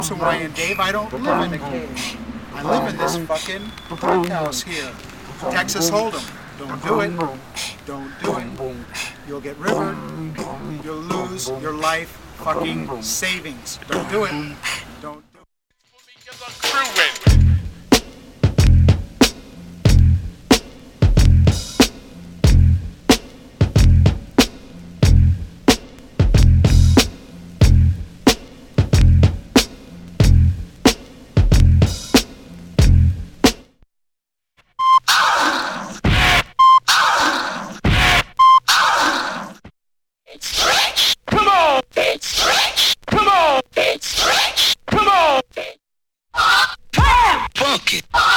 Hawaiian, Dave. I don't live in a cage. I live in this fucking brick house here. Texas Hold'em. Don't do it. Don't do it. You'll get rivered. You'll lose your life fucking savings. Don't do it. Don't do it. Fuck it.